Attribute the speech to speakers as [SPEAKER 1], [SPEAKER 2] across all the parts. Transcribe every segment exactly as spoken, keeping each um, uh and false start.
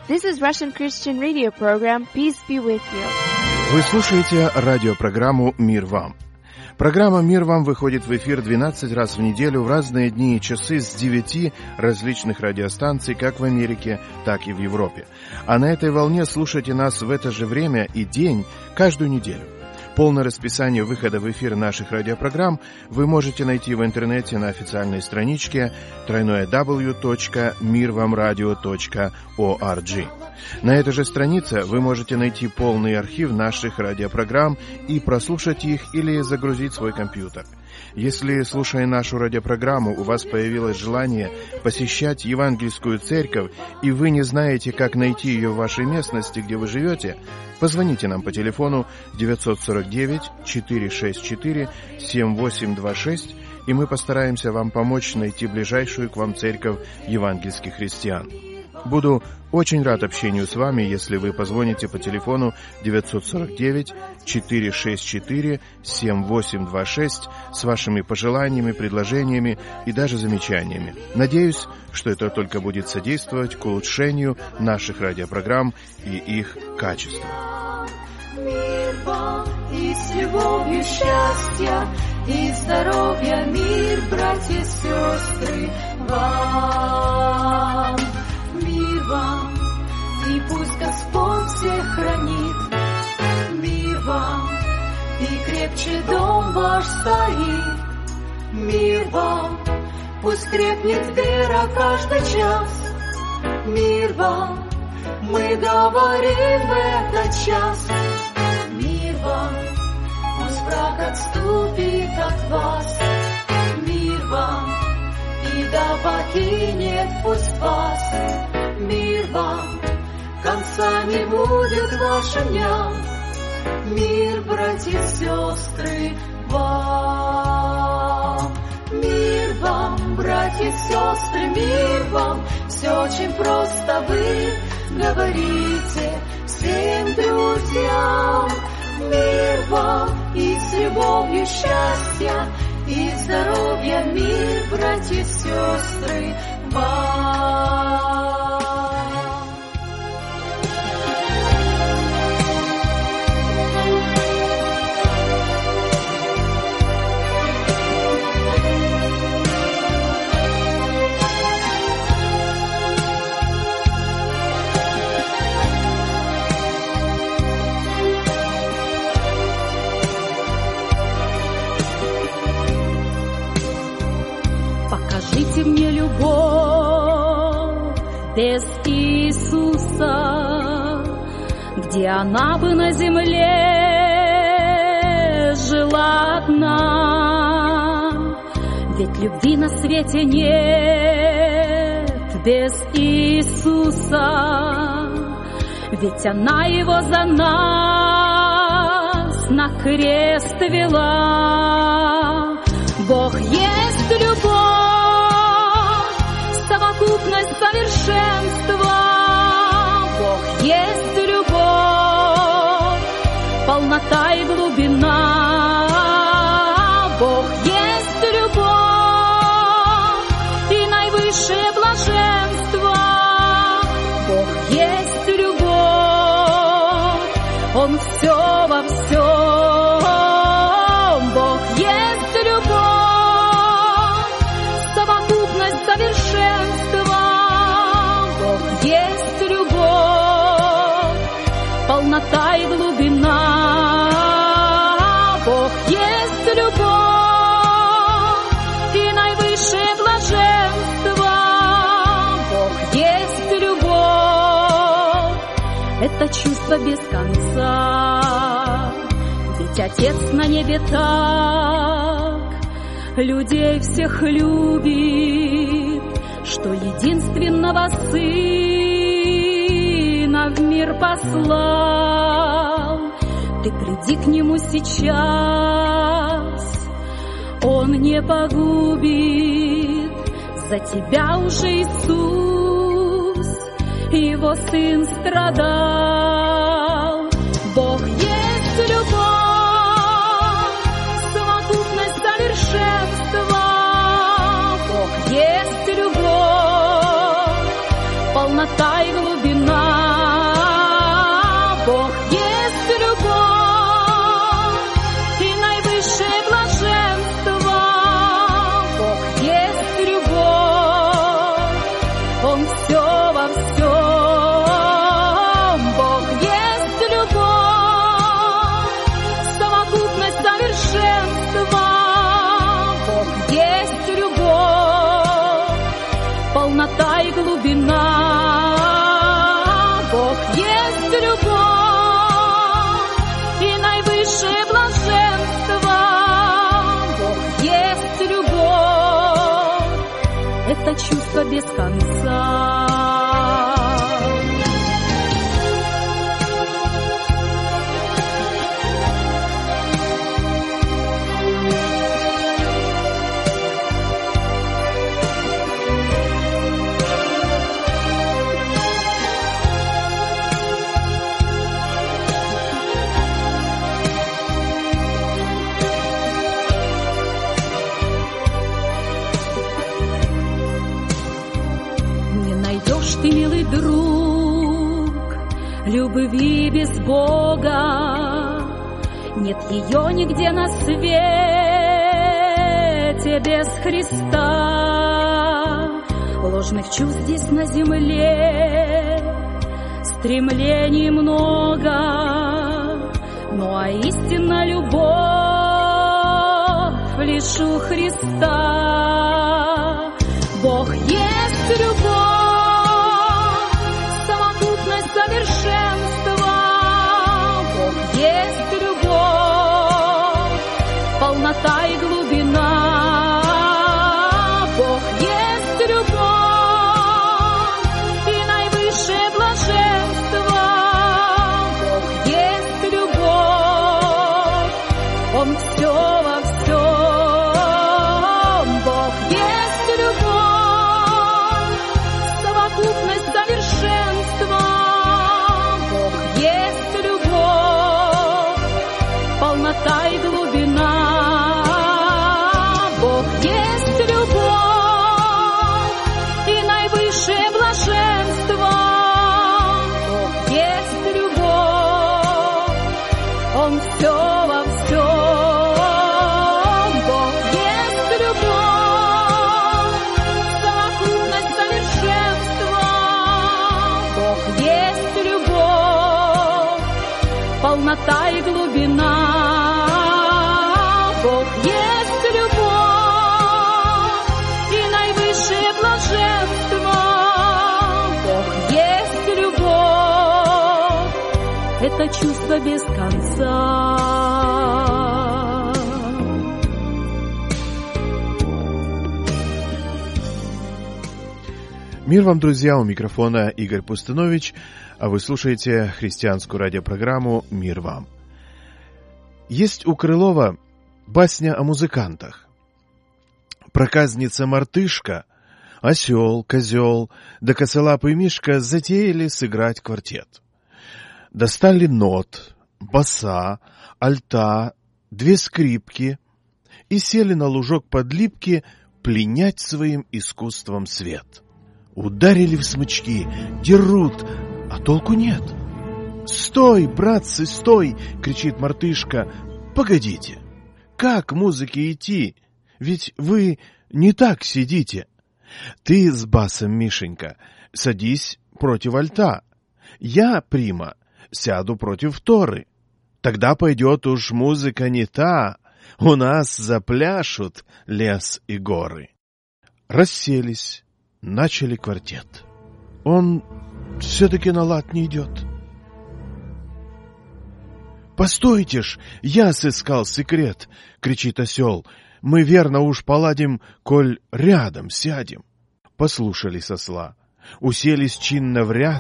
[SPEAKER 1] This is Russian Christian radio program. Peace be with you.
[SPEAKER 2] Вы слушаете радиопрограмму «Мир вам». Программа «Мир вам» выходит в эфир двенадцать раз в неделю в разные дни и часы с девяти различных радиостанций, как в Америке, так и в Европе. А на этой волне слушайте нас в это же время и день каждую неделю. Полное расписание выхода в эфир наших радиопрограмм вы можете найти в интернете на официальной страничке дабл ю дабл ю дабл ю точка мир вам радио точка орг. На этой же странице вы можете найти полный архив наших радиопрограмм и прослушать их или загрузить в свой компьютер. Если, слушая нашу радиопрограмму, у вас появилось желание посещать евангельскую церковь, и вы не знаете, как найти ее в вашей местности, где вы живете, позвоните нам по телефону девять четыре девять четыре шесть четыре семь восемь два шесть, и мы постараемся вам помочь найти ближайшую к вам церковь евангельских христиан. Буду очень рад общению с вами, если вы позвоните по телефону девять четыре девять четыре шесть четыре семь восемь два шесть с вашими пожеланиями, предложениями и даже замечаниями. Надеюсь, что это только будет содействовать к улучшению наших радиопрограмм и их качества.
[SPEAKER 3] Мир вам и с любовью счастья и здоровья, мир, братья и сестры, вам. Мир вам, и пусть Господь всех хранит. Мир вам, и крепче дом ваш стоит. Мир вам, пусть крепнет вера каждый час. Мир вам, мы говорим в этот час. Мир вам, пусть враг отступит от вас. Мир вам, и да покинет пусть вас. Мир вам, конца не будет вашим дням. Мир, братья и сестры, вам. Мир вам, братья и сестры, мир вам. Все очень просто, вы говорите всем друзьям. Мир вам и с любовью счастья и здоровья, мир, братья и сестры, вам.
[SPEAKER 4] Покажите мне любовь без Иисуса, где она бы на земле жила одна. Ведь любви на свете нет без Иисуса, ведь она его за нас на крест вела. Бог есть любовь, совокупность совершенства. Бог есть любовь, полнота и глубина. Бог есть любовь и наивысшее блаженство. Бог есть любовь, Он все во всем. Бог есть любовь, совокупность совершенства. Бог есть любовь, полнота и глубина. Бог есть любовь и наивысшее блаженство. Бог есть любовь, это чувство без конца. Ведь Отец на небе так людей всех любит, что единственного Сына в мир послал. Ты приди к Нему сейчас, Он не погубит. За тебя уже Иисус, Его Сын, страдал. Бог есть любовь, совокупность совершенства. Бог есть любовь, полнота и глубина. есть любовь, полнота и глубина. Бог есть любовь и наивысшее блаженство. Бог есть любовь, это чувство без конца. Ты, милый друг, любви без Бога, нет ее нигде на свете без Христа. Ложных чувств здесь на земле, стремлений много, ну а истинная любовь лишь у Христа. Бог есть любовь, совершенство. Бог есть любовь, полнота и глубина. Бог есть любовь и наивысшее блаженство. Бог есть любовь, Он все во всем. Бог есть любовь, совокупность совершенства. Полнота и глубина. Бог есть любовь и наивысшее блаженство. Бог есть любовь, Он все во всем. Бог есть любовь, совокупность совершенства. Бог есть любовь, полнота и глубина. Бог есть любовь и наивысшее блаженство. Бог есть любовь, это чувство без конца.
[SPEAKER 2] Мир вам, друзья, у микрофона Игорь Пустынович, а вы слушаете христианскую радиопрограмму «Мир вам». Есть у Крылова басня о музыкантах. Проказница-мартышка, осел, козел, да косолапый мишка затеяли сыграть квартет. Достали нот, баса, альта, две скрипки и сели на лужок под липки пленять своим искусством свет. Ударили в смычки, дерут, а толку нет. «Стой, братцы, стой!» — кричит мартышка. «Погодите, как музыке идти? Ведь вы не так сидите. Ты с басом, Мишенька, садись против альта. Я, прима, сяду против торы. Тогда пойдет уж музыка не та, у нас запляшут лес и горы». Расселись, начали квартет. Он все-таки на лад не идет. «Постойте ж, я сыскал секрет!» — кричит осел. «Мы верно уж поладим, коль рядом сядем». Послушались осла, уселись чинно в ряд,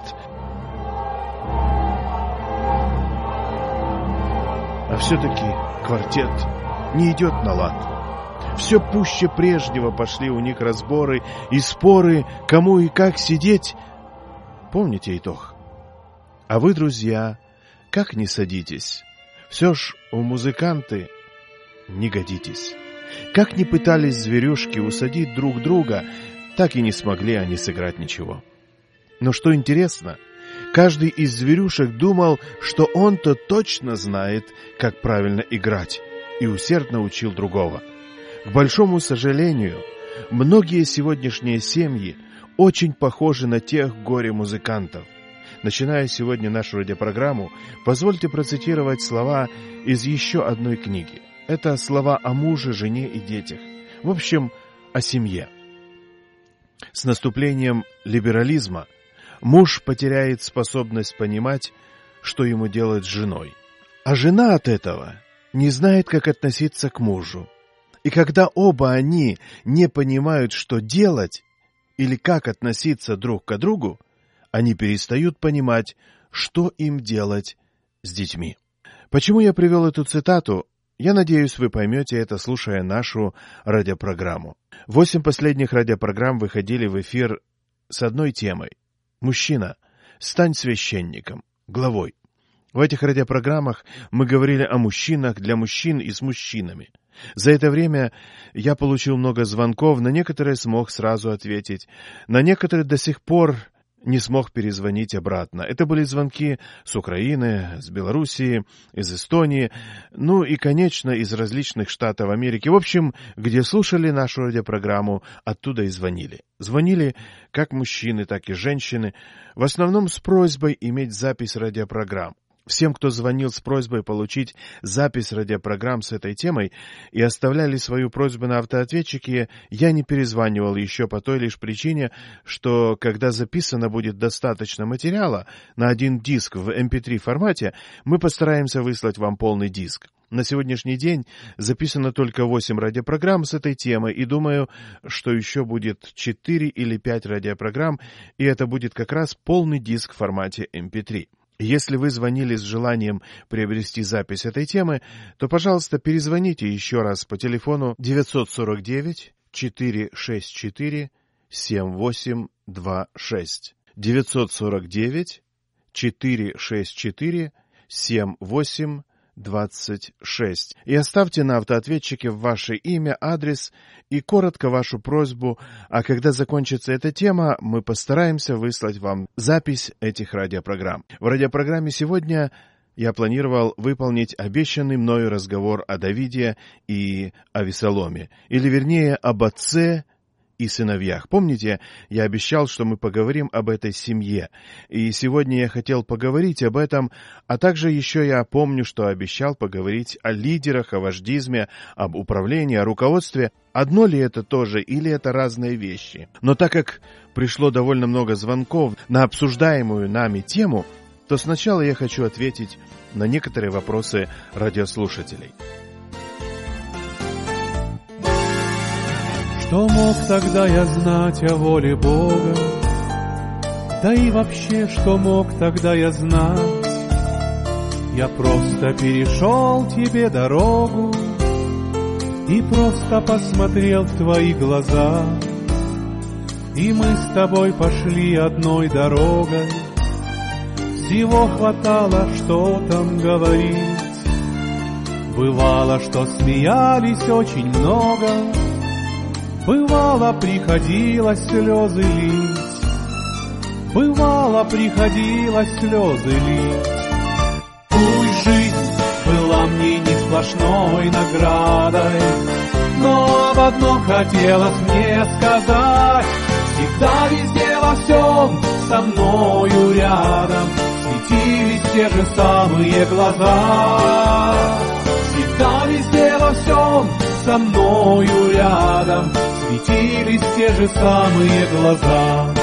[SPEAKER 2] а все-таки квартет не идет на лад. Все пуще прежнего пошли у них разборы и споры, кому и как сидеть. Помните итог? А вы, друзья, как не садитесь, все ж у музыканты не годитесь. Как ни пытались зверюшки усадить друг друга, так и не смогли они сыграть ничего. Но что интересно, каждый из зверюшек думал, что он-то точно знает, как правильно играть, и усердно учил другого. К большому сожалению, многие сегодняшние семьи очень похожи на тех горе-музыкантов. Начиная сегодня нашу радиопрограмму, позвольте процитировать слова из еще одной книги. Это слова о муже, жене и детях. В общем, о семье. С наступлением либерализма муж потеряет способность понимать, что ему делать с женой. А жена от этого не знает, как относиться к мужу. И когда оба они не понимают, что делать или как относиться друг к другу, они перестают понимать, что им делать с детьми. Почему я привел эту цитату? Я надеюсь, вы поймете это, слушая нашу радиопрограмму. Восемь последних радиопрограмм выходили в эфир с одной темой. «Мужчина, стань священником, главой». В этих радиопрограммах мы говорили о мужчинах для мужчин и с мужчинами. За это время я получил много звонков, на некоторые смог сразу ответить, на некоторые до сих пор не смог перезвонить обратно. Это были звонки с Украины, с Белоруссии, из Эстонии, ну и, конечно, из различных штатов Америки. В общем, где слушали нашу радиопрограмму, оттуда и звонили. Звонили как мужчины, так и женщины, в основном с просьбой иметь запись радиопрограмм. Всем, кто звонил с просьбой получить запись радиопрограмм с этой темой и оставляли свою просьбу на автоответчике, я не перезванивал еще по той лишь причине, что когда записано будет достаточно материала на один диск в эм пи три формате, мы постараемся выслать вам полный диск. На сегодняшний день записано только восемь радиопрограмм с этой темой, и думаю, что еще будет четыре или пять радиопрограмм, и это будет как раз полный диск в формате эм пи три. Если вы звонили с желанием приобрести запись этой темы, то, пожалуйста, перезвоните еще раз по телефону девять сорок девять четыреста шестьдесят четыре семь восемь два шесть. девять сорок девять четыреста шестьдесят четыре семь восемь двадцать шесть. И оставьте на автоответчике ваше имя, адрес и коротко вашу просьбу, а когда закончится эта тема, мы постараемся выслать вам запись этих радиопрограмм. В радиопрограмме сегодня я планировал выполнить обещанный мною разговор о Давиде и Авесоломе, или вернее об отце и сыновьях. Помните, я обещал, что мы поговорим об этой семье, и сегодня я хотел поговорить об этом, а также еще я помню, что обещал поговорить о лидерах, о вождизме, об управлении, о руководстве. Одно ли это тоже, или это разные вещи? Но так как пришло довольно много звонков на обсуждаемую нами тему, то сначала я хочу ответить на некоторые вопросы радиослушателей.
[SPEAKER 5] Что мог тогда я знать о воле Бога? Да и вообще, что мог тогда я знать? Я просто перешел тебе дорогу и просто посмотрел в твои глаза. И мы с тобой пошли одной дорогой. Всего хватало, что там говорить. Бывало, что смеялись очень много. Бывало, приходилось слезы лить, бывало, приходилось слезы лить. Пусть жизнь была мне не сплошной наградой, но об одном хотелось мне сказать. Всегда везде во всем со мною рядом светились те же самые глаза. Всегда везде во всем со мною рядом светились те же самые глаза.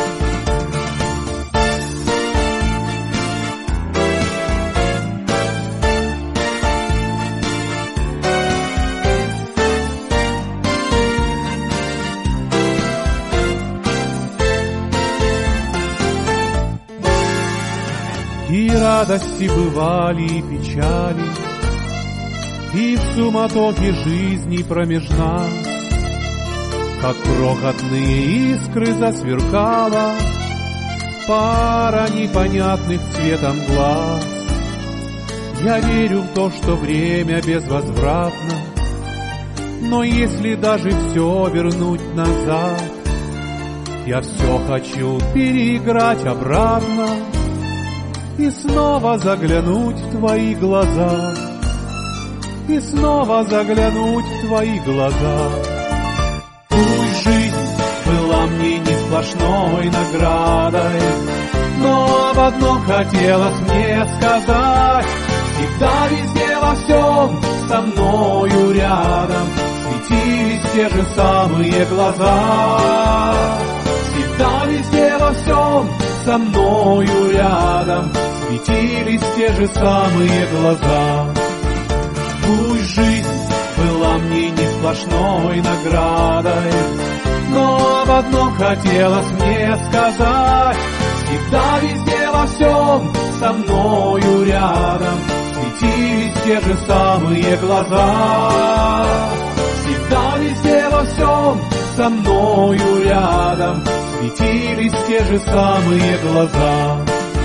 [SPEAKER 5] И радости бывали, и печали, и в суматохе жизни промеж нас, как крохотные искры засверкала пара непонятных цветом глаз. Я верю в то, что время безвозвратно, но если даже все вернуть назад, я все хочу переиграть обратно и снова заглянуть в твои глаза, и снова заглянуть в твои глаза. Пусть жизнь была мне не сплошной наградой, но об одном хотелось мне сказать. Всегда везде во всем со мною рядом светились те же самые глаза. Всегда, везде, во всем со мною рядом светились те же самые глаза. Пусть жизнь была мне не сплошной наградой, но об одном хотелось мне сказать. Всегда, везде, во всем со мною рядом светились те же самые глаза. Всегда, везде, во всем со мною рядом светились те же самые глаза.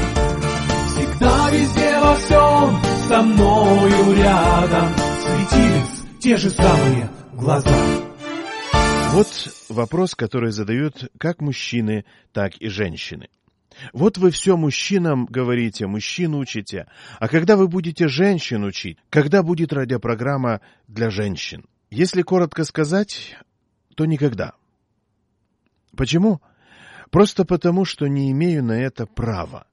[SPEAKER 5] Всегда, везде, во всем со мною рядом светились те же самые глаза.
[SPEAKER 2] Вот вопрос, который задают как мужчины, так и женщины. Вот вы все мужчинам говорите, мужчин учите, а когда вы будете женщин учить, когда будет радиопрограмма для женщин? Если коротко сказать, то никогда. Почему? Просто потому, что не имею на это права.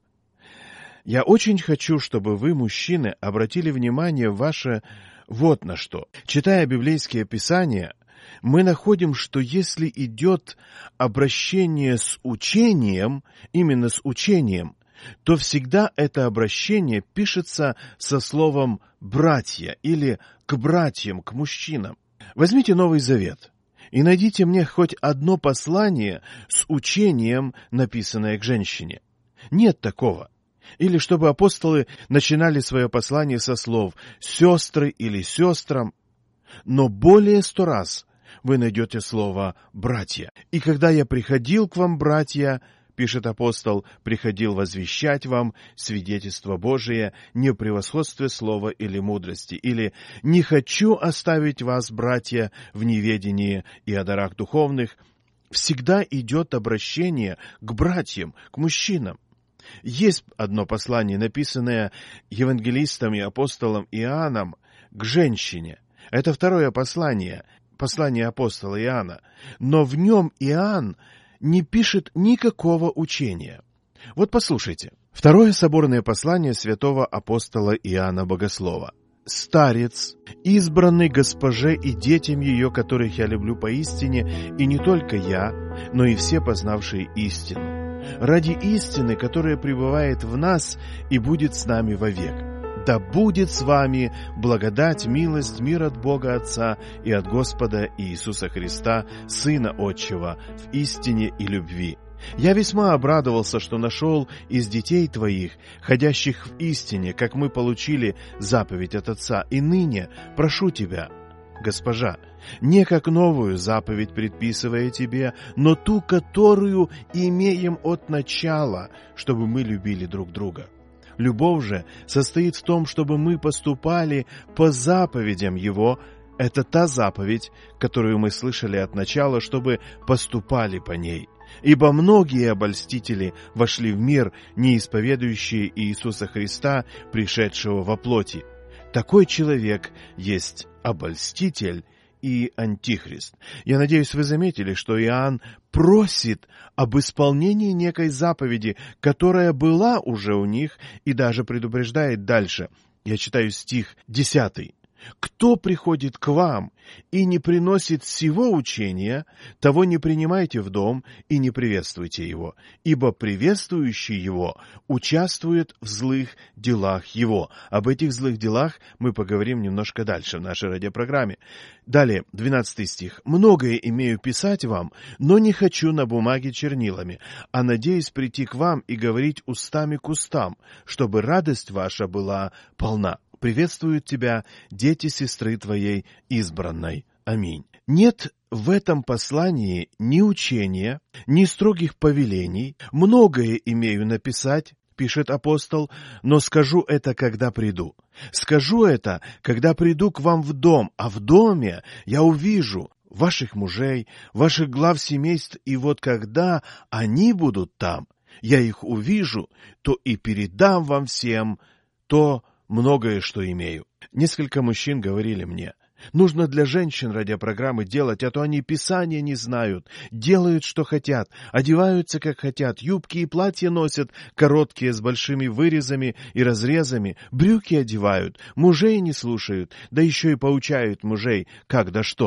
[SPEAKER 2] Я очень хочу, чтобы вы, мужчины, обратили внимание ваше вот на что. Читая библейские писания, мы находим, что если идет обращение с учением, именно с учением, то всегда это обращение пишется со словом «братья» или «к братьям», к мужчинам. Возьмите Новый Завет и найдите мне хоть одно послание с учением, написанное к женщине. Нет такого. Или чтобы апостолы начинали свое послание со слов «сестры» или «сестрам», но более сто раз вы найдете слово «братья». «И когда я приходил к вам, братья», — пишет апостол, — «приходил возвещать вам свидетельство Божие не в превосходстве слова или мудрости», или «не хочу оставить вас, братья, в неведении и о дарах духовных». Всегда идет обращение к братьям, к мужчинам. Есть одно послание, написанное евангелистом и апостолом Иоанном к женщине. Это второе послание, послание апостола Иоанна. Но в нем Иоанн не пишет никакого учения. Вот послушайте. Второе соборное послание святого апостола Иоанна Богослова. «Старец, избранный госпоже и детям ее, которых я люблю поистине, и не только я, но и все познавшие истину, ради истины, которая пребывает в нас и будет с нами вовек. Да будет с вами благодать, милость, мир от Бога Отца и от Господа Иисуса Христа, Сына Отчего, в истине и любви. Я весьма обрадовался, что нашел из детей твоих, ходящих в истине, как мы получили заповедь от Отца, и ныне прошу тебя, госпожа, не как новую заповедь предписывая тебе, но ту, которую имеем от начала, чтобы мы любили друг друга. Любовь же состоит в том, чтобы мы поступали по заповедям Его. Это та заповедь, которую мы слышали от начала, чтобы поступали по ней. Ибо многие обольстители вошли в мир, не исповедующие Иисуса Христа, пришедшего во плоти. Такой человек есть обольститель и антихрист. Я надеюсь, вы заметили, что Иоанн просит об исполнении некой заповеди, которая была уже у них, и даже предупреждает дальше. Я читаю стих десятый. «Кто приходит к вам и не приносит сего учения, того не принимайте в дом и не приветствуйте его, ибо приветствующий его участвует в злых делах его». Об этих злых делах мы поговорим немножко дальше в нашей радиопрограмме. Далее, двенадцатый стих. «Многое имею писать вам, но не хочу на бумаге чернилами, а надеюсь прийти к вам и говорить устами к устам, чтобы радость ваша была полна. Приветствуют тебя дети сестры твоей избранной. Аминь». Нет в этом послании ни учения, ни строгих повелений. «Многое имею написать», пишет апостол, «но скажу это, когда приду. Скажу это, когда приду к вам в дом, а в доме я увижу ваших мужей, ваших глав семейств, и вот когда они будут там, я их увижу, то и передам вам всем то многое, что имею». Несколько мужчин говорили мне: нужно для женщин радиопрограммы делать, а то они Писания не знают, делают, что хотят, одеваются, как хотят, юбки и платья носят короткие с большими вырезами и разрезами, брюки одевают, мужей не слушают, да еще и поучают мужей, как да что.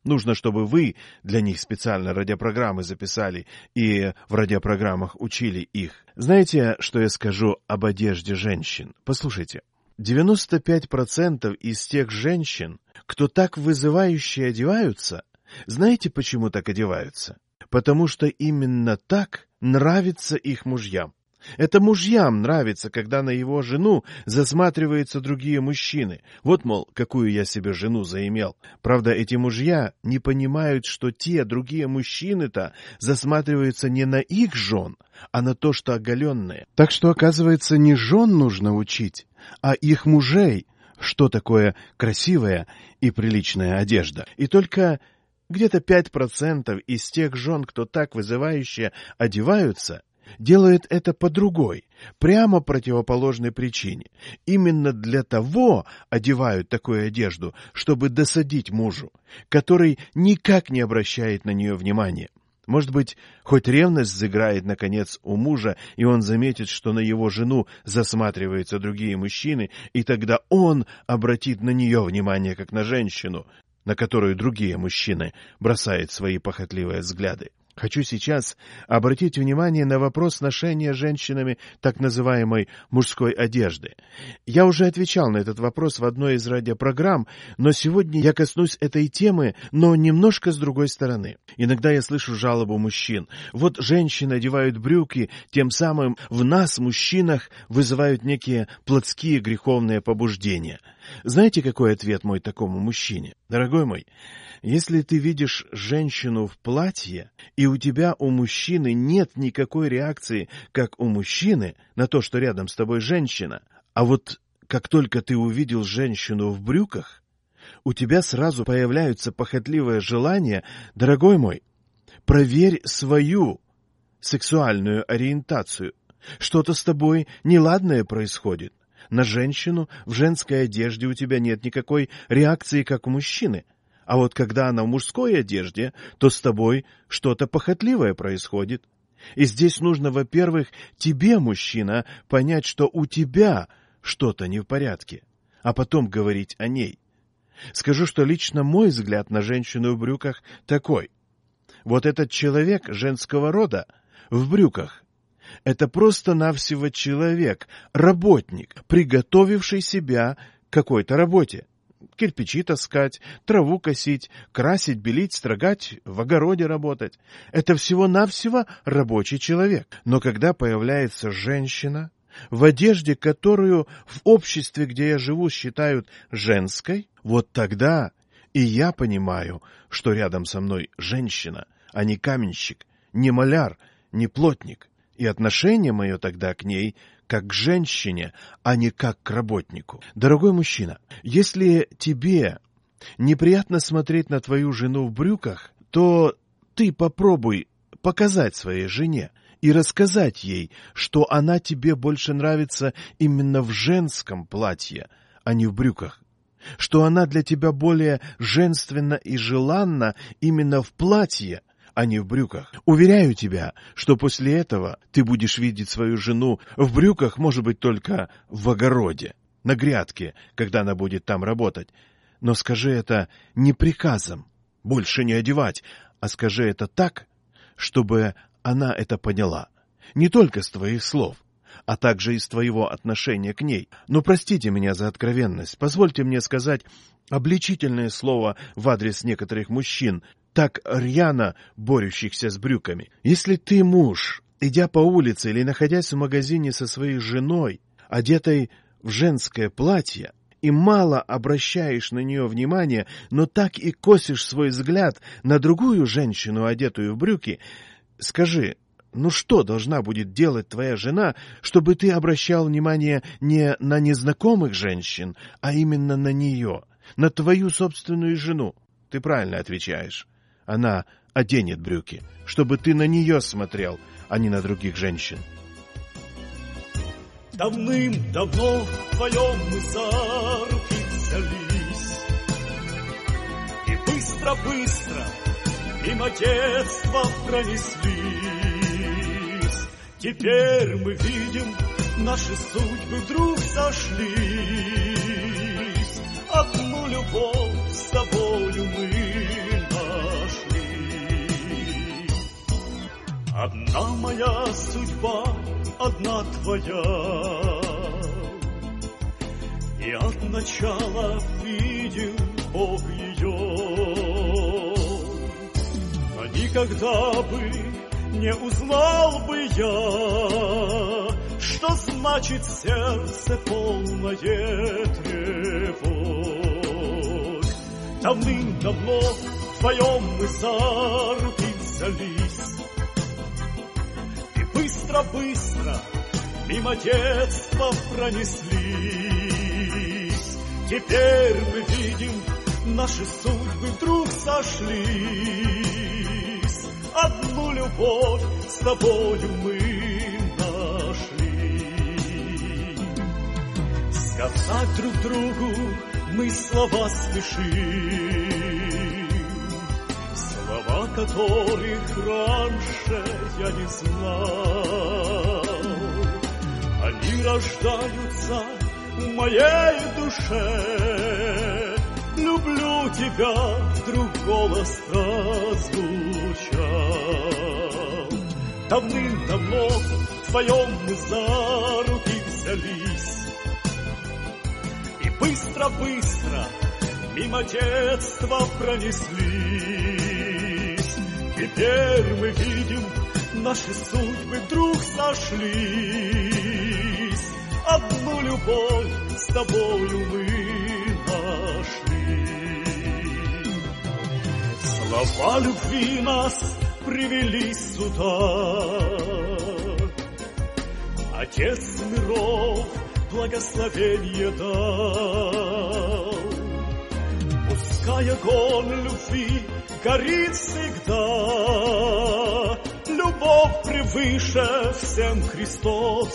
[SPEAKER 2] Нужно, чтобы вы для них специально радиопрограммы записали и в радиопрограммах учили их. Знаете, что я скажу об одежде женщин? Послушайте. девяносто пять процентов из тех женщин, кто так вызывающе одеваются, знаете, почему так одеваются? Потому что именно так нравится их мужьям. Это мужьям нравится, когда на его жену засматриваются другие мужчины. Вот, мол, какую я себе жену заимел. Правда, эти мужья не понимают, что те другие мужчины-то засматриваются не на их жен, а на то, что оголенные. Так что, оказывается, не жен нужно учить, а их мужей, что такое красивая и приличная одежда. И только где-то пять процентов из тех жен, кто так вызывающе одеваются, делают это по другой, прямо противоположной причине. Именно для того одевают такую одежду, чтобы досадить мужу, который никак не обращает на нее внимания. Может быть, хоть ревность заиграет, наконец, у мужа, и он заметит, что на его жену засматриваются другие мужчины, и тогда он обратит на нее внимание, как на женщину, на которую другие мужчины бросают свои похотливые взгляды. Хочу сейчас обратить внимание на вопрос ношения женщинами так называемой мужской одежды. Я уже отвечал на этот вопрос в одной из радиопрограмм, но сегодня я коснусь этой темы, но немножко с другой стороны. Иногда я слышу жалобу мужчин. Вот женщины одевают брюки, тем самым в нас, мужчинах, вызывают некие плотские греховные побуждения. Знаете, какой ответ мой такому мужчине? Дорогой мой, если ты видишь женщину в платье, и у тебя, у мужчины, нет никакой реакции, как у мужчины, на то, что рядом с тобой женщина, а вот как только ты увидел женщину в брюках, у тебя сразу появляются похотливые желания, дорогой мой, проверь свою сексуальную ориентацию. Что-то с тобой неладное происходит. На женщину в женской одежде у тебя нет никакой реакции, как у мужчины. А вот когда она в мужской одежде, то с тобой что-то похотливое происходит. И здесь нужно, во-первых, тебе, мужчина, понять, что у тебя что-то не в порядке, а потом говорить о ней. Скажу, что лично мой взгляд на женщину в брюках такой. Вот этот человек женского рода в брюках — это просто-навсего человек, работник, приготовивший себя к какой-то работе. Кирпичи таскать, траву косить, красить, белить, строгать, в огороде работать. Это всего-навсего рабочий человек. Но когда появляется женщина в одежде, которую в обществе, где я живу, считают женской, вот тогда и я понимаю, что рядом со мной женщина, а не каменщик, не маляр, не плотник. И отношение мое тогда к ней как к женщине, а не как к работнику. Дорогой мужчина, если тебе неприятно смотреть на твою жену в брюках, то ты попробуй показать своей жене и рассказать ей, что она тебе больше нравится именно в женском платье, а не в брюках. Что она для тебя более женственна и желанна именно в платье, а не в брюках. Уверяю тебя, что после этого ты будешь видеть свою жену в брюках, может быть, только в огороде, на грядке, когда она будет там работать. Но скажи это не приказом, больше не одевать, а скажи это так, чтобы она это поняла. Не только с твоих слов, а также из твоего отношения к ней. Но простите меня за откровенность, позвольте мне сказать обличительное слово в адрес некоторых мужчин, так рьяно борющихся с брюками. Если ты муж, идя по улице или находясь в магазине со своей женой, одетой в женское платье, и мало обращаешь на нее внимания, но так и косишь свой взгляд на другую женщину, одетую в брюки, скажи, ну что должна будет делать твоя жена, чтобы ты обращал внимание не на незнакомых женщин, а именно на нее, на твою собственную жену? Ты правильно отвечаешь. Она оденет брюки, чтобы ты на нее смотрел, а не на других женщин.
[SPEAKER 6] Давным-давно вдвоем мы за руки взялись, и быстро-быстро мимо детства пронеслись. Теперь мы видим, наши судьбы вдруг сошлись. Одну любовь с тобою мы Одна моя судьба, одна твоя, и от начала видел Бог ее. Но никогда бы не узнал бы я, что значит сердце полное тревог. Давным-давно вдвоем мы за руки взялись, и быстро-быстро мимо детства пронеслись. Теперь мы видим, наши судьбы вдруг сошлись. Одну любовь с тобою мы нашли. Сказать друг другу мы слова спешим, слова, которых раньше я не знал. Они рождаются в моей душе. Люблю тебя, вдруг голос прозвучал. Давным-давно вдвоем мы за руки взялись, и быстро-быстро мимо детства пронеслись. Теперь мы видим, наши судьбы вдруг сошлись. Одну любовь с тобою мы нашли. Слова любви нас привели сюда. Отец миров благословение дал. Пускай огонь любви горит всегда. Любовь превыше всем Христос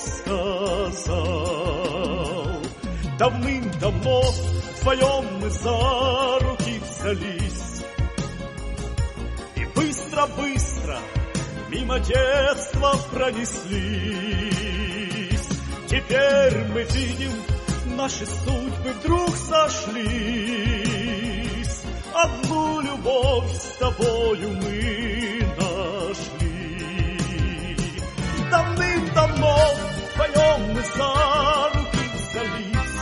[SPEAKER 6] сказал. Давным-давно вдвоем мы за руки взялись, и быстро-быстро мимо детства пронеслись. Теперь мы видим, наши судьбы вдруг сошлись. Одну любовь с тобою мы нашли. Давным-давно вдвоем мы за руки взялись,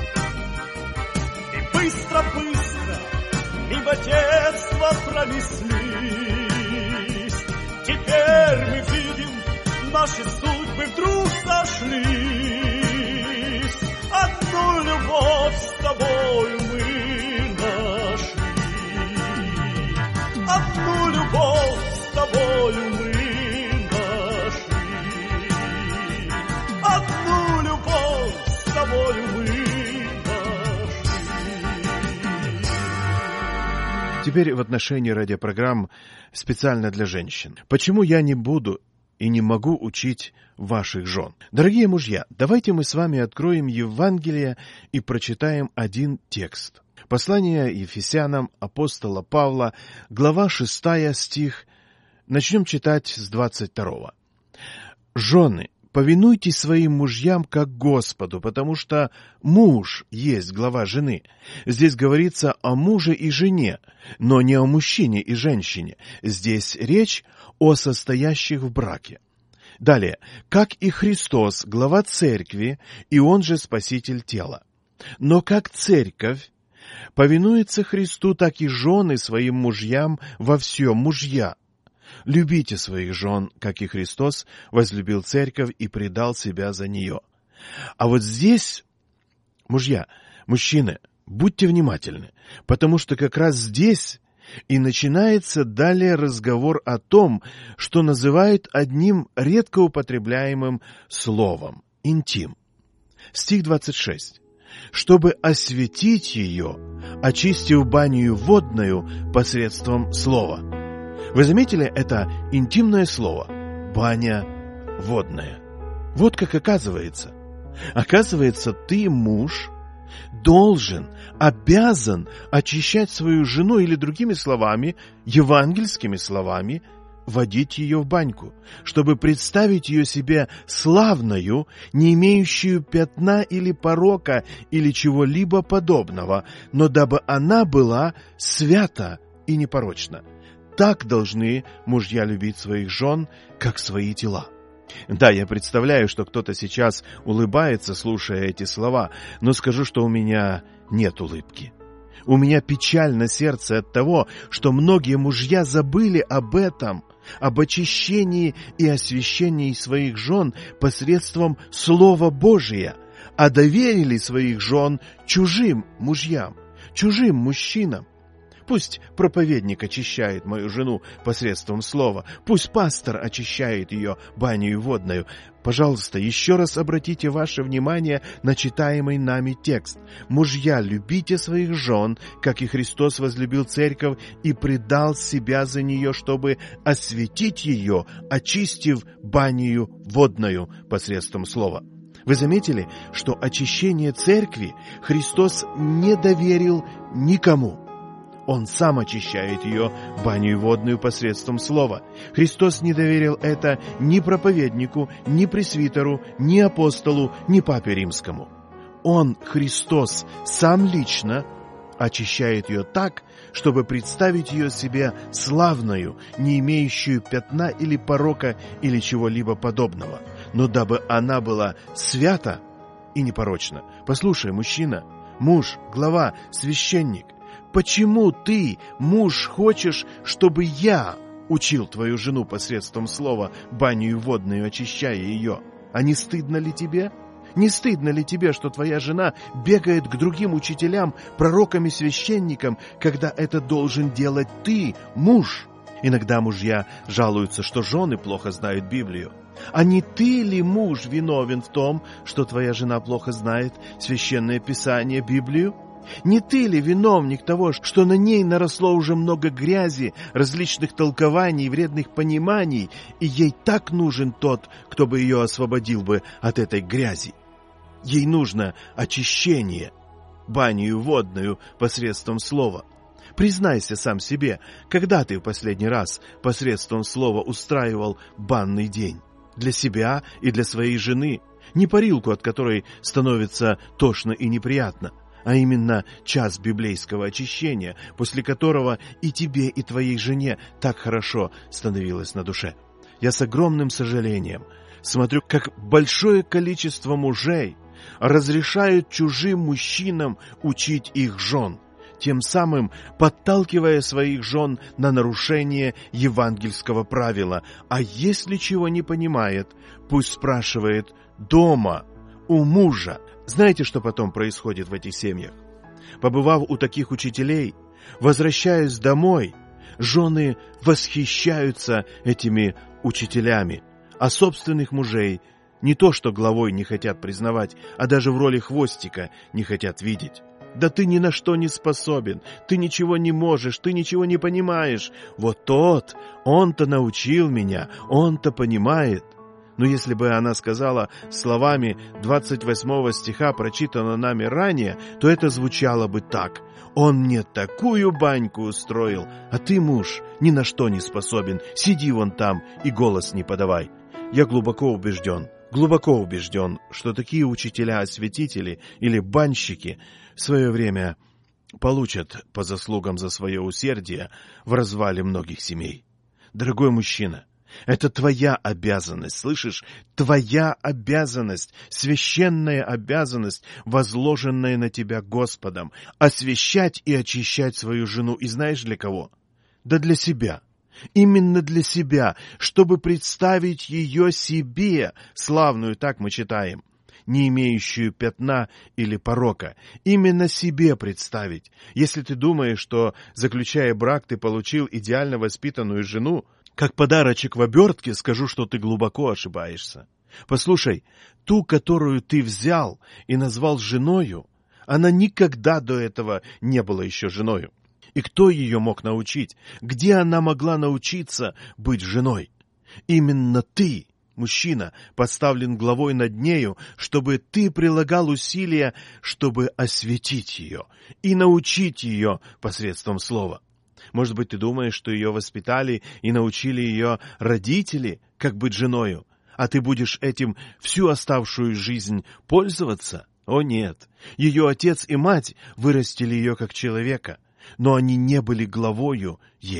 [SPEAKER 6] и быстро-быстро мимо детства пронеслись. Теперь мы видим, наши судьбы вдруг сошлись. Одну любовь с тобою мы нашли. Одну любовь с тобою мы нашли. Одну любовь с тобою мы нашли.
[SPEAKER 2] Теперь в отношении радиопрограмм специально для женщин. Почему я не буду и не могу учить ваших жен? Дорогие мужья, давайте мы с вами откроем Евангелие и прочитаем один текст. Послание Ефесянам апостола Павла, глава шестая, стих. Начнем читать с двадцать второго. «Жены, повинуйтесь своим мужьям как Господу, потому что муж есть глава жены». Здесь говорится о муже и жене, но не о мужчине и женщине. Здесь речь о состоящих в браке. Далее, как и Христос, глава церкви, и он же спаситель тела. Но как церковь повинуется Христу, так и жены своим мужьям во всем. Мужья, любите своих жен, как и Христос возлюбил церковь и предал себя за нее. А вот здесь, мужья, мужчины, будьте внимательны, потому что как раз здесь и начинается далее разговор о том, что называют одним редко употребляемым словом – интим. Стих двадцать шесть. «Чтобы осветить ее, очистив баню водную посредством слова». Вы заметили, это интимное слово – баня водная. Вот как оказывается. Оказывается, ты, муж, должен, обязан очищать свою жену, или другими словами, евангельскими словами, водить ее в баньку, чтобы представить ее себе славною, не имеющую пятна или порока, или чего-либо подобного, но дабы она была свята и непорочна. так должны мужья любить своих жен, как свои тела. Да, я представляю, что кто-то сейчас улыбается, слушая эти слова, но скажу, что у меня нет улыбки. У меня печаль на сердце от того, что многие мужья забыли об этом, об очищении и освящении своих жен посредством Слова Божия, а доверили своих жен чужим мужьям, чужим мужчинам. Пусть проповедник очищает мою жену посредством слова, пусть пастор очищает ее банью водною. Пожалуйста, еще раз обратите ваше внимание на читаемый нами текст. «Мужья, любите своих жен, как и Христос возлюбил церковь и предал себя за нее, чтобы осветить ее, очистив банью водною посредством слова». Вы заметили, что очищение церкви Христос не доверил никому. Он сам очищает ее банью водную посредством слова. Христос не доверил это ни проповеднику, ни пресвитеру, ни апостолу, ни папе римскому. Он, Христос, сам лично очищает ее так, чтобы представить ее себе славною, не имеющую пятна или порока или чего-либо подобного, но дабы она была свята и непорочна. Послушай, мужчина, муж, глава, священник, почему ты, муж, хочешь, чтобы я учил твою жену посредством слова банью водную, очищая ее? А не стыдно ли тебе? Не стыдно ли тебе, что твоя жена бегает к другим учителям, пророкам и священникам, когда это должен делать ты, муж? Иногда мужья жалуются, что жены плохо знают Библию. А не ты ли, муж, виновен в том, что твоя жена плохо знает Священное Писание, Библию? Не ты ли виновник того, что на ней наросло уже много грязи, различных толкований, вредных пониманий, и ей так нужен тот, кто бы ее освободил бы от этой грязи? Ей нужно очищение, банью водную посредством слова. Признайся сам себе, когда ты в последний раз посредством слова устраивал банный день? Для себя и для своей жены, не парилку, от которой становится тошно и неприятно, а именно час библейского очищения, после которого и тебе, и твоей жене так хорошо становилось на душе. Я с огромным сожалением смотрю, как большое количество мужей разрешают чужим мужчинам учить их жен, тем самым подталкивая своих жен на нарушение евангельского правила. А если чего не понимает, пусть спрашивает дома у мужа. Знаете, что потом происходит в этих семьях? Побывав у таких учителей, возвращаясь домой, жены восхищаются этими учителями, а собственных мужей не то что главой не хотят признавать, а даже в роли хвостика не хотят видеть. Да ты ни на что не способен, ты ничего не можешь, ты ничего не понимаешь. Вот тот, он-то научил меня, он-то понимает. Но если бы она сказала словами двадцать восьмого стиха, прочитанного нами ранее, то это звучало бы так: «Он мне такую баньку устроил, а ты, муж, ни на что не способен, сиди вон там и голос не подавай». Я глубоко убежден, глубоко убежден, что такие учителя-осветители или банщики в свое время получат по заслугам за свое усердие в развале многих семей. Дорогой мужчина, это твоя обязанность, слышишь? Твоя обязанность, священная обязанность, возложенная на тебя Господом, освящать и очищать свою жену. И знаешь для кого? Да для себя. Именно для себя, чтобы представить ее себе, славную, так мы читаем, не имеющую пятна или порока. Именно себе представить. Если ты думаешь, что, заключая брак, ты получил идеально воспитанную жену, как подарочек в обертке, скажу, что ты глубоко ошибаешься. Послушай, ту, которую ты взял и назвал женою, она никогда до этого не была еще женою. И кто ее мог научить? Где она могла научиться быть женой? Именно ты, мужчина, поставлен главой над нею, чтобы ты прилагал усилия, чтобы осветить ее и научить ее посредством слова. Может быть, ты думаешь, что ее воспитали и научили ее родители, как быть женою, а ты будешь этим всю оставшую жизнь пользоваться? О нет, ее отец и мать вырастили ее как человека, но они не были главою ей.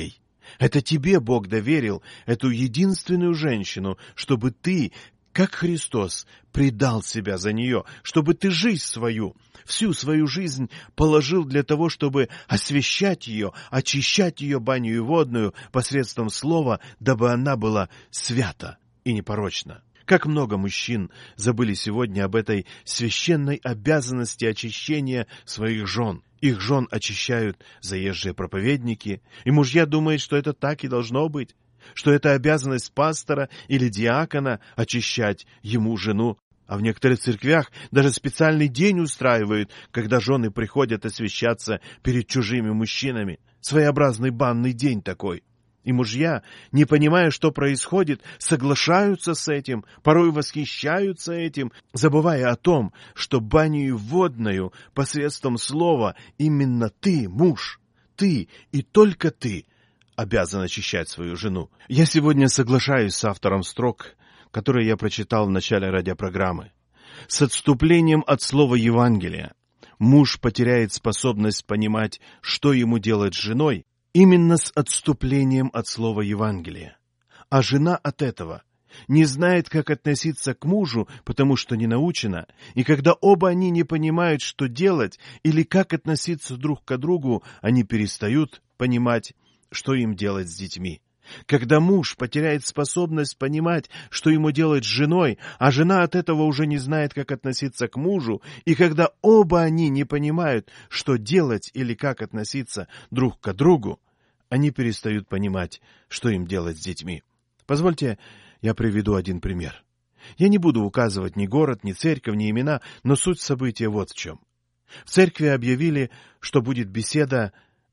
[SPEAKER 2] Это тебе Бог доверил эту единственную женщину, чтобы ты, как Христос, предал себя за нее, чтобы ты жизнь свою, всю свою жизнь положил для того, чтобы освящать ее, очищать ее баню водную посредством слова, дабы она была свята и непорочна. Как много мужчин забыли сегодня об этой священной обязанности очищения своих жен. Их жен очищают заезжие проповедники, и мужья думают, что это так и должно быть, что это обязанность пастора или диакона очищать ему жену. А в некоторых церквях даже специальный день устраивают, когда жены приходят освящаться перед чужими мужчинами. Своеобразный банный день такой. И мужья, не понимая, что происходит, соглашаются с этим, порой восхищаются этим, забывая о том, что баню водную посредством слова именно ты, муж, ты и только ты обязан очищать свою жену. Я сегодня соглашаюсь с автором строк, которые я прочитал в начале радиопрограммы. С отступлением от слова Евангелия муж потеряет способность понимать, что ему делать с женой, именно с отступлением от слова Евангелия. А жена от этого не знает, как относиться к мужу, потому что не научена, и когда оба они не понимают, что делать или как относиться друг к другу, они перестают понимать, что им делать с детьми. Когда муж потеряет способность понимать, что ему делать с женой, а жена от этого уже не знает, как относиться к мужу, и когда оба они не понимают, что делать или как относиться друг к другу, они перестают понимать, что им делать с детьми. Позвольте, я приведу один пример. Я не буду указывать ни город, ни церковь, ни имена, но суть события вот в чем. В церкви объявили, что будет беседа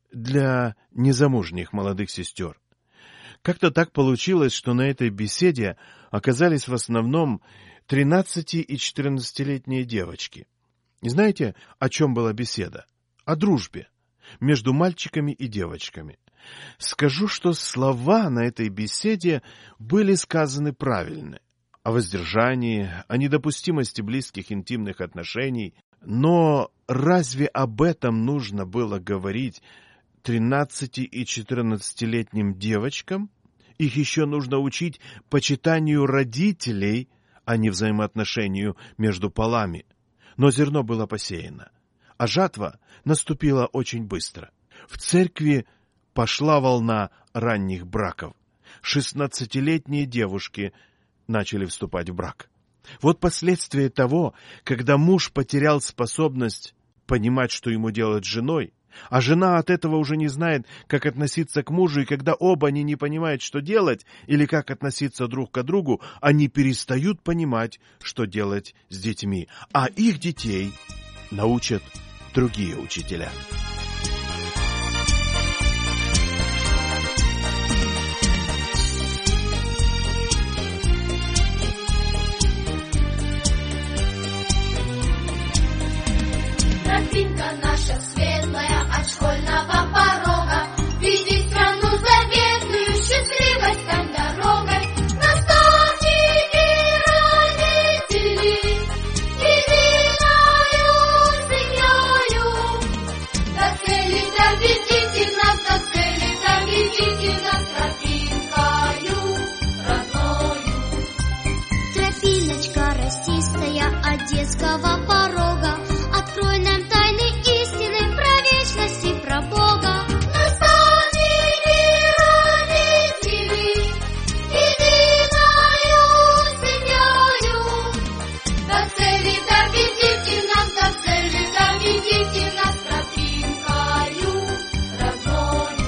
[SPEAKER 2] для незамужних молодых сестер. Как-то так получилось, что на этой беседе оказались в основном тринадцати- и четырнадцатилетние девочки. И знаете, о чем была беседа? О дружбе между мальчиками и девочками. Скажу, что слова на этой беседе были сказаны правильно. О воздержании, о недопустимости близких интимных отношений. Но разве об этом нужно было говорить тринадцати- и четырнадцатилетним девочкам? Их еще нужно учить почитанию родителей, а не взаимоотношению между полами. Но зерно было посеяно, а жатва наступила очень быстро. В церкви пошла волна ранних браков. Шестнадцатилетние девушки начали вступать в брак. Вот последствия того, когда муж потерял способность понимать, что ему делать с женой, а жена от этого уже не знает, как относиться к мужу, и когда оба они не понимают, что делать, или как относиться друг к другу, они перестают понимать, что делать с детьми, а их детей научат другие учителя.
[SPEAKER 3] Тропинка наша светлая от школьного порога, веди страну заветную, счастливой стань дорогой. Наставники, родители, единою семьёю, до цели доведите нас, до цели доведите нас тропинкою родною. Тропиночка росистая от детского порога, открой нам тайны истины про вечность и про Бога. Наставники, родители, единою семьёю, до цели доведите нас, до цели доведите нас тропинкою родною.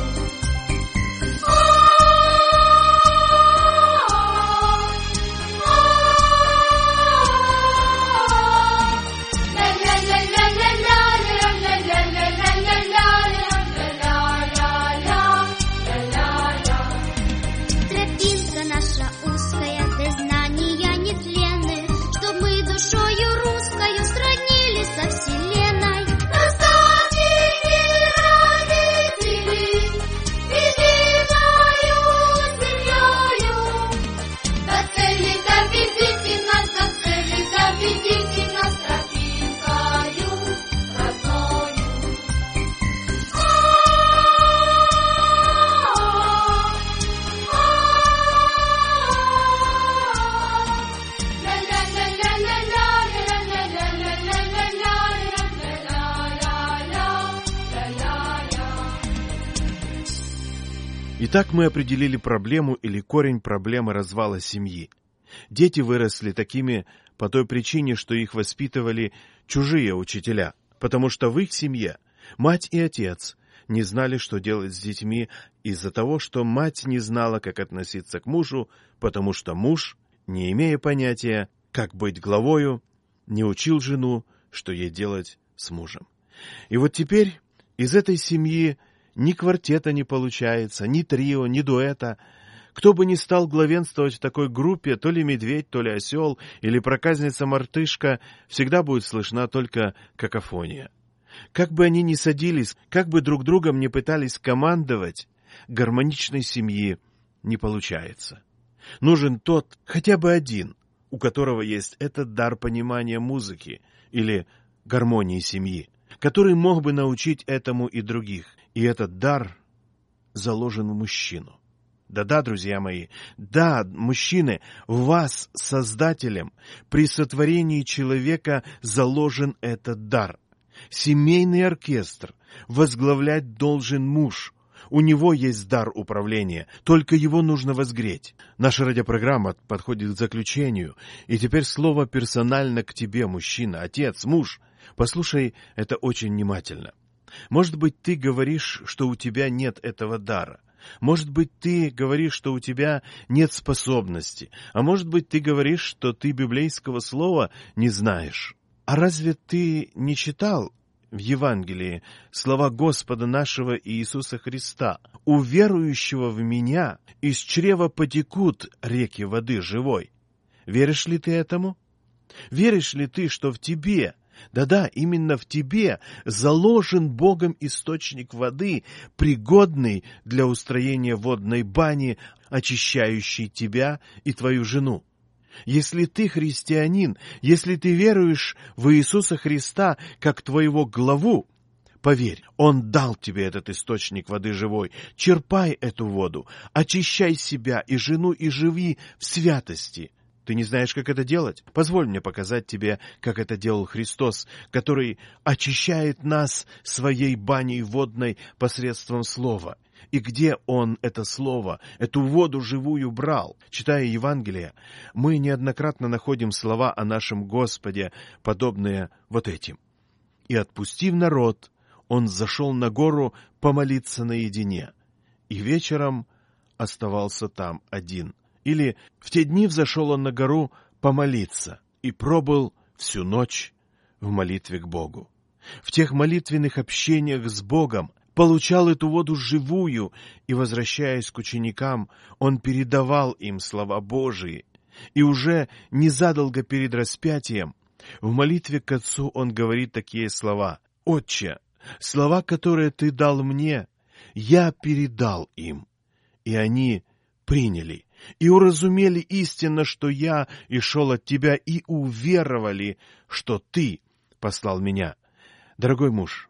[SPEAKER 2] Итак, мы определили проблему или корень проблемы развала семьи. Дети выросли такими по той причине, что их воспитывали чужие учителя, потому что в их семье мать и отец не знали, что делать с детьми, из-за того, что мать не знала, как относиться к мужу, потому что муж, не имея понятия, как быть главою, не учил жену, что ей делать с мужем. И вот теперь из этой семьи ни квартета не получается, ни трио, ни дуэта. Кто бы ни стал главенствовать в такой группе, то ли медведь, то ли осел, или проказница-мартышка, всегда будет слышна только какофония. Как бы они ни садились, как бы друг другом не пытались командовать, гармоничной семьи не получается. Нужен тот, хотя бы один, у которого есть этот дар понимания музыки или гармонии семьи, который мог бы научить этому и других. И этот дар заложен в мужчину. Да-да, друзья мои, да, мужчины, в вас, Создателем, при сотворении человека заложен этот дар. Семейный оркестр возглавлять должен муж. У него есть дар управления, только его нужно возгреть. Наша радиопрограмма подходит к заключению, и теперь слово персонально к тебе, мужчина, отец, муж. Послушай это очень внимательно. Может быть, ты говоришь, что у тебя нет этого дара. Может быть, ты говоришь, что у тебя нет способности. А может быть, ты говоришь, что ты библейского слова не знаешь. А разве ты не читал в Евангелии слова Господа нашего Иисуса Христа? «У верующего в Меня из чрева потекут реки воды живой». Веришь ли ты этому? Веришь ли ты, что в тебе, да-да, именно в тебе заложен Богом источник воды, пригодный для устроения водной бани, очищающей тебя и твою жену? Если ты христианин, если ты веруешь в Иисуса Христа как твоего главу, поверь, Он дал тебе этот источник воды живой. Черпай эту воду, очищай себя и жену, и живи в святости. Ты не знаешь, как это делать? Позволь мне показать тебе, как это делал Христос, который очищает нас своей баней водной посредством слова. И где Он это слово, эту воду живую брал? Читая Евангелие, мы неоднократно находим слова о нашем Господе, подобные вот этим. «И отпустив народ, Он зашел на гору помолиться наедине, и вечером оставался там один». Или «в те дни взошел он на гору помолиться и пробыл всю ночь в молитве к Богу». В тех молитвенных общениях с Богом получал эту воду живую, и, возвращаясь к ученикам, он передавал им слова Божии. И уже незадолго перед распятием в молитве к Отцу он говорит такие слова: «Отче, слова, которые Ты дал мне, я передал им, и они приняли, и уразумели истинно, что я и шел от Тебя, и уверовали, что Ты послал меня». Дорогой муж,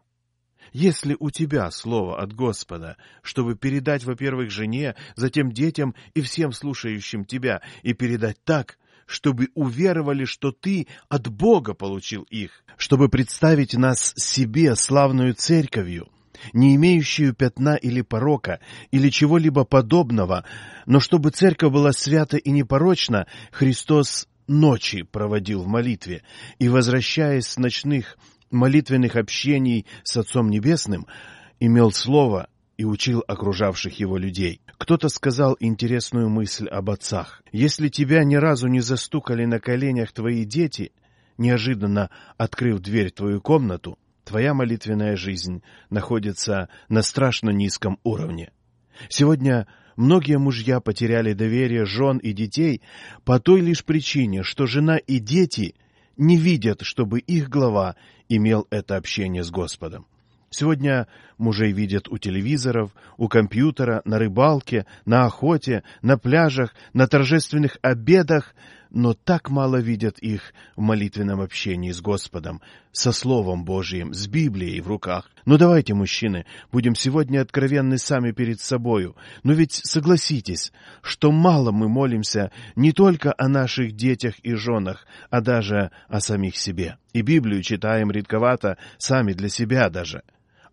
[SPEAKER 2] если у тебя слово от Господа, чтобы передать, во-первых, жене, затем детям и всем слушающим тебя, и передать так, чтобы уверовали, что ты от Бога получил их, чтобы представить нас себе славную церковью, не имеющую пятна или порока, или чего-либо подобного, но чтобы церковь была свята и непорочна, Христос ночи проводил в молитве, и, возвращаясь с ночных молитвенных общений с Отцом Небесным, имел слово и учил окружавших его людей. Кто-то сказал интересную мысль об отцах. Если тебя ни разу не застукали на коленях твои дети, неожиданно открыв дверь в твою комнату, твоя молитвенная жизнь находится на страшно низком уровне. Сегодня многие мужья потеряли доверие жен и детей по той лишь причине, что жена и дети не видят, чтобы их глава имел это общение с Господом. Сегодня мужей видят у телевизоров, у компьютера, на рыбалке, на охоте, на пляжах, на торжественных обедах, но так мало видят их в молитвенном общении с Господом, со Словом Божиим, с Библией в руках. Но давайте, мужчины, будем сегодня откровенны сами перед собою. Но ведь согласитесь, что мало мы молимся не только о наших детях и женах, а даже о самих себе. И Библию читаем редковато, сами для себя даже.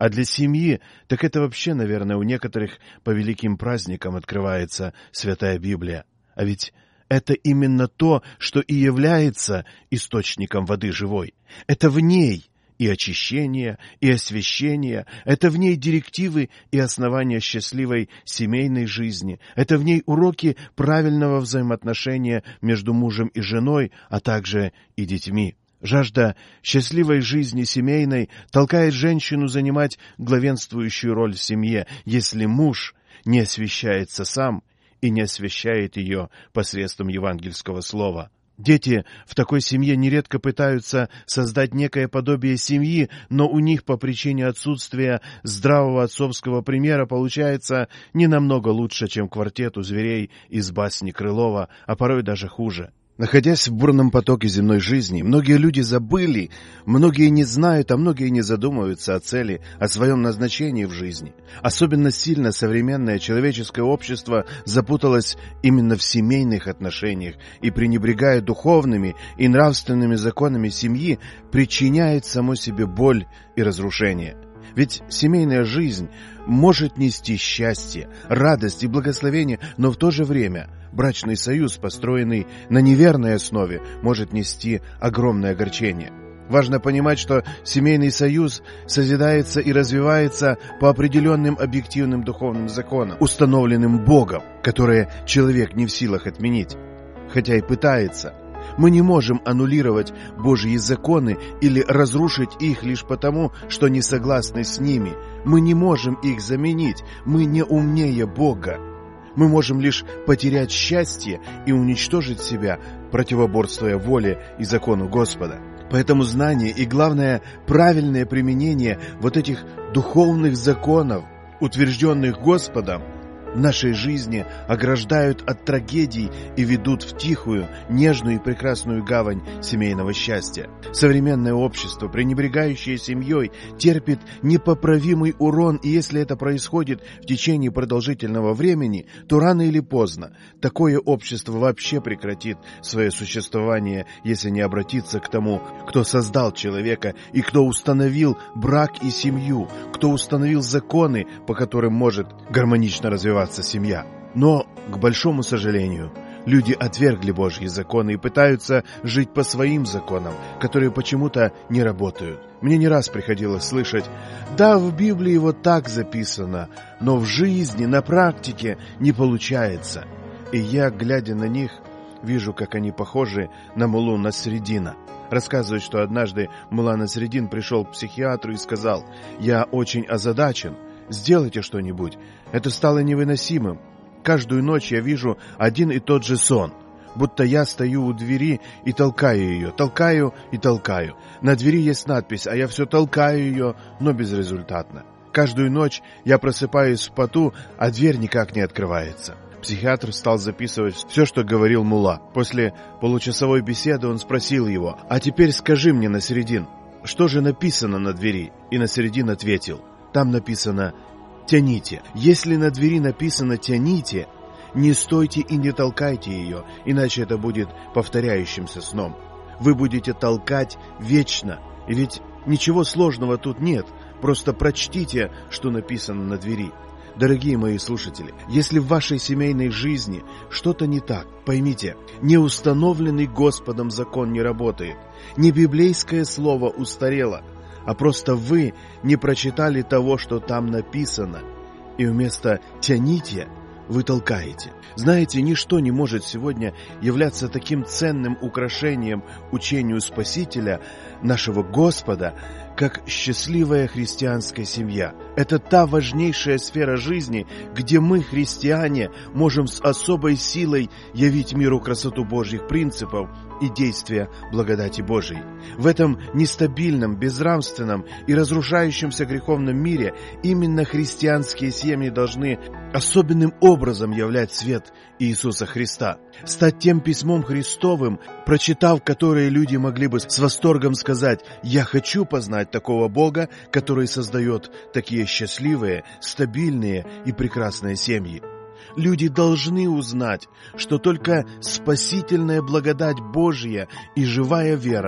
[SPEAKER 2] А для семьи, так это вообще, наверное, у некоторых по великим праздникам открывается Святая Библия. А ведь это именно то, что и является источником воды живой. Это в ней и очищение, и освящение, это в ней директивы и основания счастливой семейной жизни, это в ней уроки правильного взаимоотношения между мужем и женой, а также и детьми. Жажда счастливой жизни семейной толкает женщину занимать главенствующую роль в семье, если муж не освящается сам и не освящает ее посредством евангельского слова. Дети в такой семье нередко пытаются создать некое подобие семьи, но у них по причине отсутствия здравого отцовского примера получается не намного лучше, чем квартет у зверей из басни Крылова, а порой даже хуже. Находясь в бурном потоке земной жизни, многие люди забыли, многие не знают, а многие не задумываются о цели, о своем назначении в жизни. Особенно сильно современное человеческое общество запуталось именно в семейных отношениях и, пренебрегая духовными и нравственными законами семьи, причиняет само себе боль и разрушение. Ведь семейная жизнь может нести счастье, радость и благословение, но в то же время брачный союз, построенный на неверной основе, может нести огромное огорчение. Важно понимать, что семейный союз созидается и развивается по определенным объективным духовным законам, установленным Богом, которые человек не в силах отменить, хотя и пытается. Мы не можем аннулировать Божьи законы или разрушить их лишь потому, что не согласны с ними. Мы не можем их заменить, мы не умнее Бога. Мы можем лишь потерять счастье и уничтожить себя, противоборствуя воле и закону Господа. Поэтому знание и, главное, правильное применение вот этих духовных законов, утвержденных Господом, в нашей жизни ограждают от трагедий и ведут в тихую, нежную и прекрасную гавань семейного счастья. Современное общество, пренебрегающее семьей, терпит непоправимый урон, и если это происходит в течение продолжительного времени, то рано или поздно такое общество вообще прекратит свое существование, если не обратиться к тому, кто создал человека и кто установил брак и семью, кто установил законы, по которым может гармонично развиваться семья. Но, к большому сожалению, люди отвергли Божьи законы и пытаются жить по своим законам, которые почему-то не работают. Мне не раз приходилось слышать: да, в Библии вот так записано, но в жизни, на практике не получается. И я, глядя на них, вижу, как они похожи на муллу Насреддина. Рассказывают, что однажды мулла Насреддин пришел к психиатру и сказал: «Я очень озадачен, сделайте что-нибудь. Это стало невыносимым. Каждую ночь я вижу один и тот же сон, будто я стою у двери и толкаю ее, толкаю и толкаю. На двери есть надпись, а я все толкаю ее, но безрезультатно. Каждую ночь я просыпаюсь в поту, а дверь никак не открывается». Психиатр стал записывать все, что говорил мулла. После получасовой беседы он спросил его: «А теперь скажи мне, Насреддин, что же написано на двери?» И Насреддин ответил: «Там написано: тяните. Если на двери написано «тяните», не стойте и не толкайте ее, иначе это будет повторяющимся сном. Вы будете толкать вечно, и ведь ничего сложного тут нет, просто прочтите, что написано на двери». Дорогие мои слушатели, если в вашей семейной жизни что-то не так, поймите, неустановленный Господом закон не работает, не библейское слово устарело, а просто вы не прочитали того, что там написано, и вместо «тяните» вы толкаете. Знаете, ничто не может сегодня являться таким ценным украшением учению Спасителя, нашего Господа, как счастливая христианская семья. Это та важнейшая сфера жизни, где мы, христиане, можем с особой силой явить миру красоту Божьих принципов и действия благодати Божией. В этом нестабильном, безнравственном и разрушающемся греховном мире именно христианские семьи должны особенным образом являть свет Иисуса Христа, стать тем письмом Христовым, прочитав которое люди могли бы с восторгом сказать: «Я хочу познать такого Бога, который создает такие счастливые, стабильные и прекрасные семьи». Люди должны узнать, что только спасительная благодать Божья и живая вера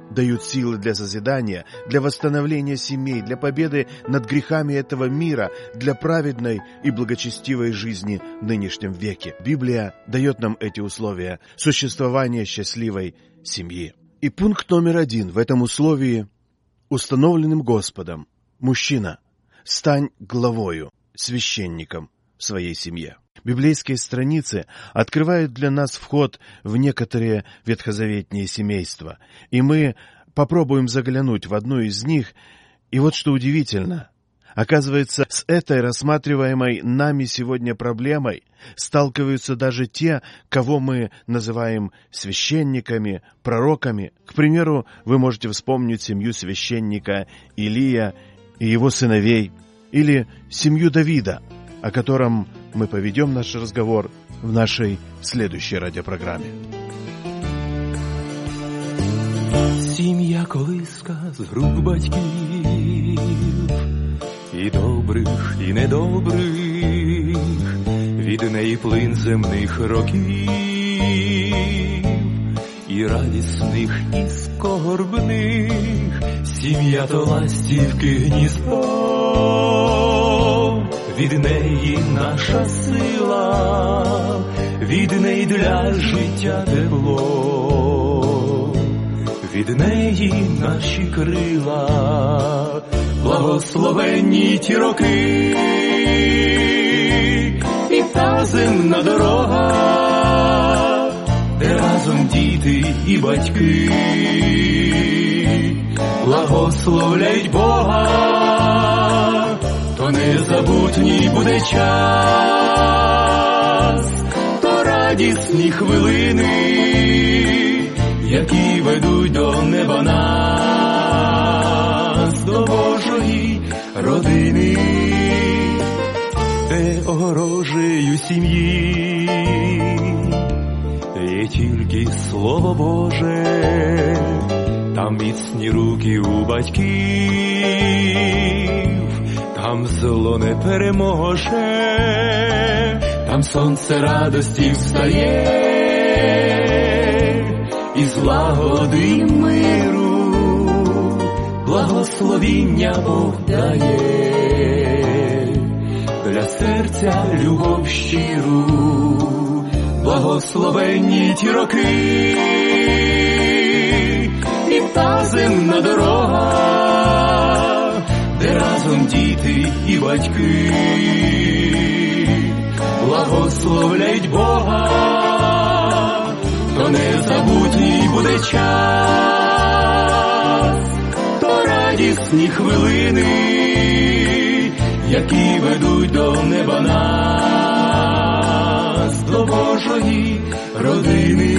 [SPEAKER 2] дают силы для созидания, для восстановления семей, для победы над грехами этого мира, для праведной и благочестивой жизни в нынешнем веке. Библия дает нам эти условия существования счастливой семьи. И пункт номер один в этом условии, установленным Господом: мужчина, стань главою, священником в своей семье. Библейские страницы открывают для нас вход в некоторые ветхозаветные семейства, и мы попробуем заглянуть в одну из них, и вот что удивительно. Оказывается, с этой рассматриваемой нами сегодня проблемой сталкиваются даже те, кого мы называем священниками, пророками. К примеру, вы можете вспомнить семью священника Илия и его сыновей, или семью Давида, о котором мы поведем наш разговор в нашей следующей радиопрограмме.
[SPEAKER 7] Сім'я колиска з рук батьків, і добрих, і недобрих, від неї плин земних років, і радісних, і скорбних, сім'я то ластівки гніздо, від неї наша сила, від неї для життя тепло, від неї наші крила, благословенні ті роки, і та земна дорога, де разом діти і батьки благословляють Бога, то незабутній буде час, то радісні хвилини, які ведуть до неба нас, до Божої родини, де огорожею сім'ї є тільки Слово Боже, там міцні руки у батьків, там зло не переможе, там сонце радості встає, і злагоди й миру благословіння Бог дає, для серця любов щиру, благословенні ті роки, і та земна дорога, де разом діти і батьки благословляють Бога, то незабутній буде час, то радісні хвилини, які ведуть до неба нас, до Божої родини.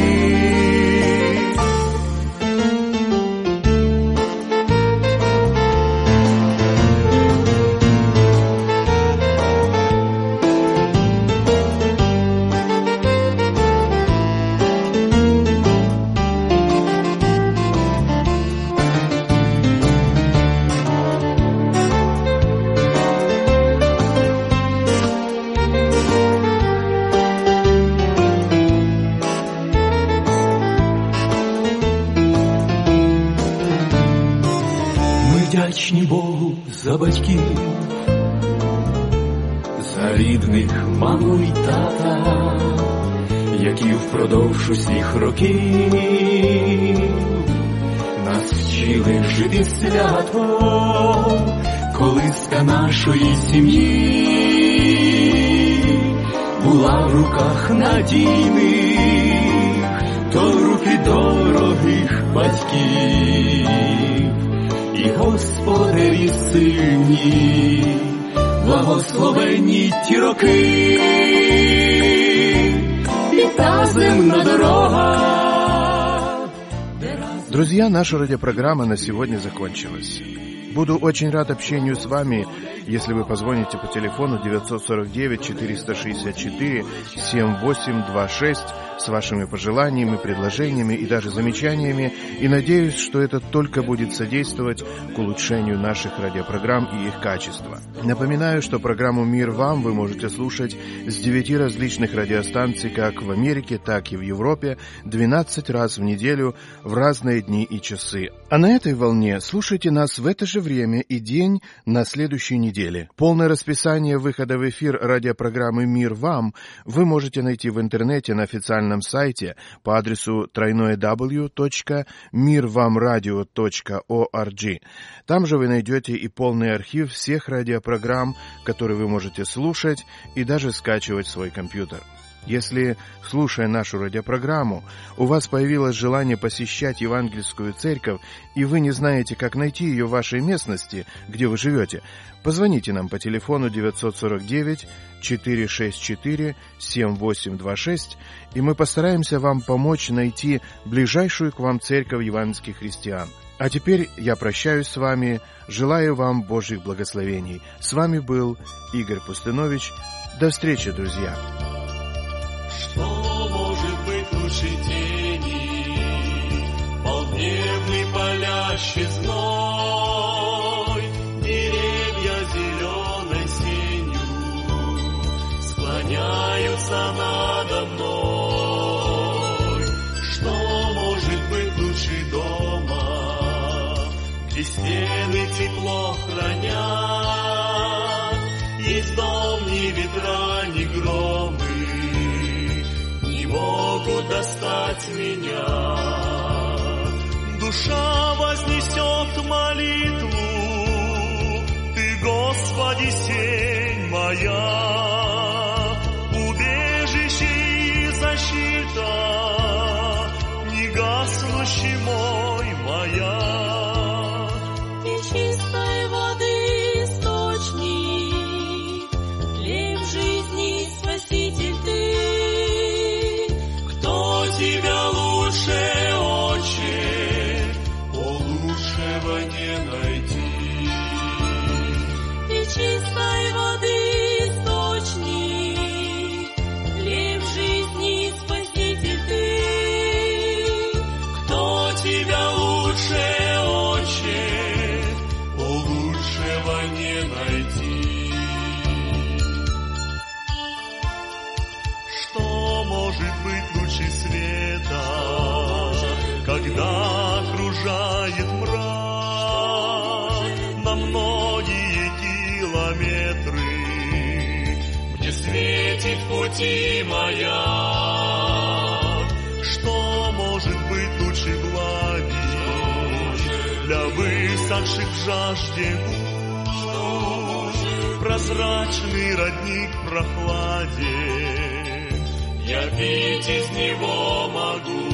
[SPEAKER 7] Вдячні Богу за батьків, за рідних маму й тата, які впродовж усіх років нас вчили жити свято, колиска нашої сім'ї була в руках надійних, то руки дорогих батьків. І Господарі сильні, благословенні ті роки, і та земна дорога.
[SPEAKER 2] Друзья, наша радиопрограмма на сегодня закончилась. Буду очень рад общению с вами, если вы позвоните по телефону девять сорок девять четыреста шестьдесят четыре семьдесят восемь двадцать шесть, с вашими пожеланиями, предложениями и даже замечаниями, и надеюсь, что это только будет содействовать к улучшению наших радиопрограмм и их качества. Напоминаю, что программу «Мир вам» вы можете слушать с девяти различных радиостанций как в Америке, так и в Европе двенадцать раз в неделю в разные дни и часы. А на этой волне слушайте нас в это же время и день на следующей неделе. Полное расписание выхода в эфир радиопрограммы «Мир вам» вы можете найти в интернете на официальном сайте по адресу дабл ю дабл ю дабл ю точка мир вам радио точка орг. Там же вы найдете и полный архив всех радиопрограмм, которые вы можете слушать и даже скачивать в свой компьютер. Если, слушая нашу радиопрограмму, у вас появилось желание посещать евангельскую церковь, и вы не знаете, как найти ее в вашей местности, где вы живете, позвоните нам по телефону девять четыре девять четыре шесть четыре семь восемь два шесть, и мы постараемся вам помочь найти ближайшую к вам церковь евангельских христиан. А теперь я прощаюсь с вами, желаю вам Божьих благословений. С вами был Игорь Пустынович. До встречи, друзья!
[SPEAKER 7] Что может быть лучше тени, полдневный палящий зной, деревья зеленой сенью склоняются надо мной. Что может быть лучше дома, где стены тепло хранят, есть дом ни ветра, ни громы могут достать меня. Душа вознесет молитву, Ты, Господи, сень моя, убежище и защита, негаснущий мой моя.
[SPEAKER 4] Ты чистой воды источник, хлеб жизни, Спаситель Ты. Тебя лучше, Отче, о, лучшего не найти. Ты чистой воды источник, хлеб жизни, Спаситель Ты. Кто тебя лучше, Отче, о, лучшего не найти. Что может быть лучше света, когда окружает мрак на многие километры, мне светит в пути маяк. Что может быть лучше влаги для высохших в жажде губ, прозрачный родник в прохладе, я пить из него могу.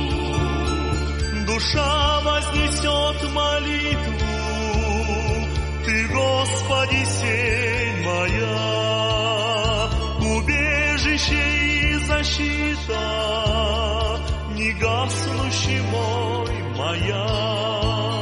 [SPEAKER 4] Душа вознесет молитву, Ты, Господи, сень моя, убежище и защита, негаснущий мой моя.